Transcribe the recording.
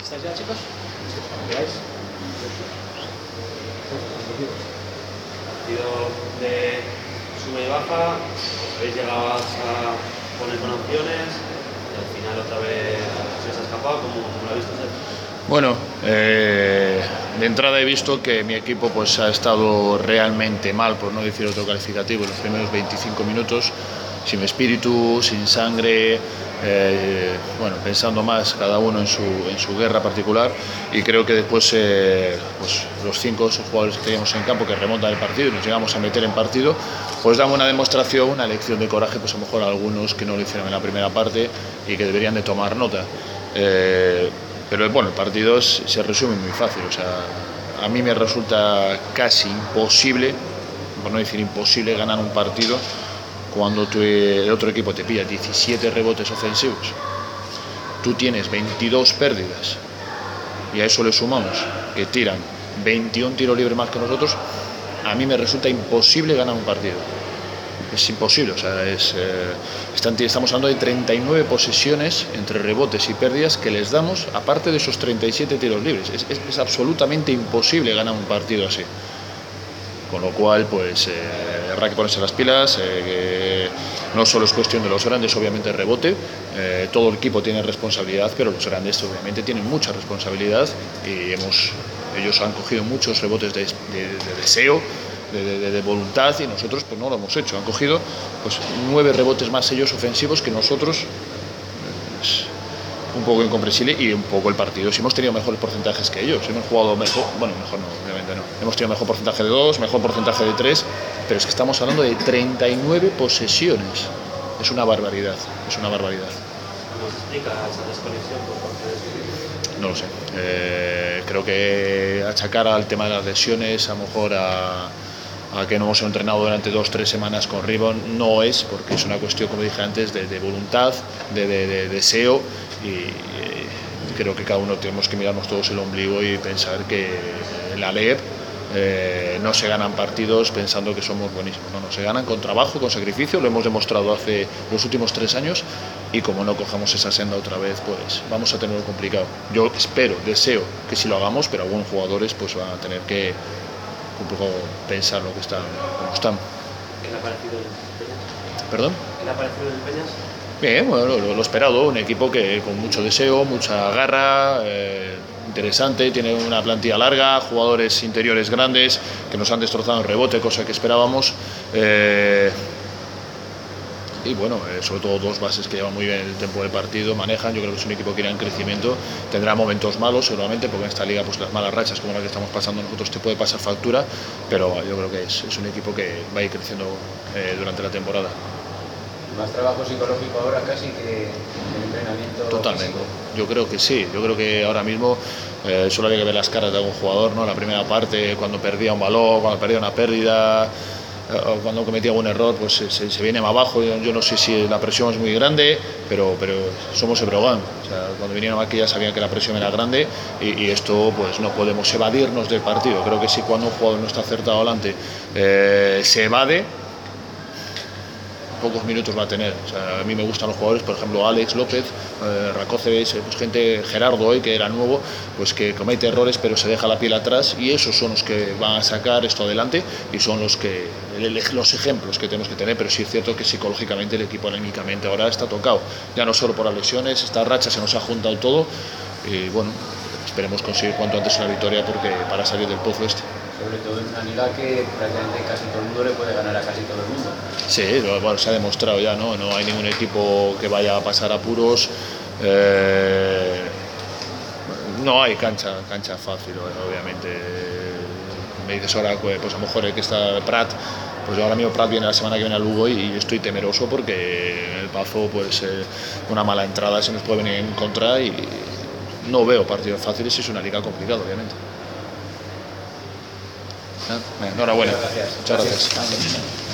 ¿Estáis ya, chicos? ¿Veáis? Partido de sube y baja, habéis llegado a poner con opciones y al final otra vez se os ha escapado. ¿Cómo lo habéis visto? Bueno, de entrada he visto que mi equipo pues ha estado realmente mal, por no decir otro calificativo, en los primeros 25 minutos, sin espíritu, sin sangre, bueno, pensando más cada uno en su guerra particular, y creo que después pues los 5 jugadores que teníamos en campo que remontan el partido y nos llegamos a meter en partido, pues damos una demostración, una lección de coraje, pues a lo mejor a algunos que no lo hicieron en la primera parte y que deberían de tomar nota. Pero bueno, el partido se resume muy fácil, o sea, a mí me resulta casi imposible, por no decir imposible, ganar un partido cuando el otro equipo te pilla 17 rebotes ofensivos, tú tienes 22 pérdidas y a eso le sumamos que tiran 21 tiros libres más que nosotros. A mí me resulta imposible ganar un partido. Es imposible, o sea, estamos hablando de 39 posesiones entre rebotes y pérdidas que les damos, aparte de esos 37 tiros libres. Es absolutamente imposible ganar un partido así. Con lo cual, pues, habrá que ponerse las pilas, no solo es cuestión de los grandes, obviamente rebote, todo el equipo tiene responsabilidad, pero los grandes obviamente tienen mucha responsabilidad y ellos han cogido muchos rebotes de deseo, de voluntad, y nosotros pues no lo hemos hecho. Han cogido pues 9 rebotes más ellos ofensivos que nosotros. Un poco incomprensible, y un poco el partido. Si hemos tenido mejores porcentajes que ellos, hemos jugado mejor, bueno, mejor no, obviamente no. Hemos tenido mejor porcentaje de 2, mejor porcentaje de 3, pero es que estamos hablando de 39 posesiones. Es una barbaridad, es una barbaridad. ¿Cómo se explica esa desconexión por parte de su... No lo sé. Creo que achacar al tema de las lesiones, a lo mejor a que no hemos entrenado durante 2-3 semanas con Ribon, no es, porque es una cuestión, como dije antes, de voluntad, de deseo, y creo que cada uno tenemos que mirarnos todos el ombligo y pensar que la LEP no se ganan partidos pensando que somos buenísimos, no, se ganan con trabajo, con sacrificio, lo hemos demostrado hace los últimos 3 años, y como no cojamos esa senda otra vez, pues vamos a tenerlo complicado. Yo espero, deseo que sí lo hagamos, pero algunos jugadores pues van a tener que un poco pensar lo que están, cómo están. ¿Qué le ha parecido el Peñas? ¿Perdón? ¿Qué le ha parecido el Peñas? Bien, bueno, lo esperado, un equipo que con mucho deseo, mucha garra, interesante, tiene una plantilla larga, jugadores interiores grandes que nos han destrozado en rebote, cosa que esperábamos. Y bueno, sobre todo 2 bases que llevan muy bien el tiempo del partido, manejan. Yo creo que es un equipo que irá en crecimiento, tendrá momentos malos seguramente, porque en esta liga pues las malas rachas como la que estamos pasando nosotros te puede pasar factura, pero yo creo que es un equipo que va a ir creciendo durante la temporada. Más trabajo psicológico ahora casi que el entrenamiento. Totalmente, físico. yo creo que sí, yo creo que ahora mismo solo había que ver las caras de algún jugador, ¿no? La primera parte, cuando perdía un balón, cuando perdía una pérdida, o cuando cometía algún error, pues se viene más abajo. Yo no sé si la presión es muy grande, pero somos el Breogán. O sea, cuando vinieron aquí ya sabían que la presión era grande, y esto pues no podemos evadirnos del partido. Creo que si cuando un jugador no está acertado adelante se evade, pocos minutos va a tener. O sea, a mí me gustan los jugadores, por ejemplo Alex López, Rakócevic, pues gente, Gerardo hoy, que era nuevo, pues que comete errores pero se deja la piel atrás, y esos son los que van a sacar esto adelante, y son los ejemplos que tenemos que tener. Pero sí es cierto que psicológicamente el equipo anímicamente ahora está tocado, ya no solo por las lesiones, esta racha se nos ha juntado todo, y bueno, esperemos conseguir cuanto antes una victoria, porque para salir del pozo este. Sobre todo en una liga que prácticamente casi todo el mundo le puede ganar a casi todo el mundo. Sí, bueno, se ha demostrado ya, ¿no? No hay ningún equipo que vaya a pasar apuros. No hay cancha fácil, obviamente. Me dices ahora, pues a lo mejor el que está Prat, pues ahora mismo Prat viene la semana que viene a Lugo, y estoy temeroso porque en el Pazo pues una mala entrada se nos puede venir en contra, y no veo partidos fáciles, y es una liga complicada, obviamente. Enhorabuena. Muchas gracias. Muchas gracias.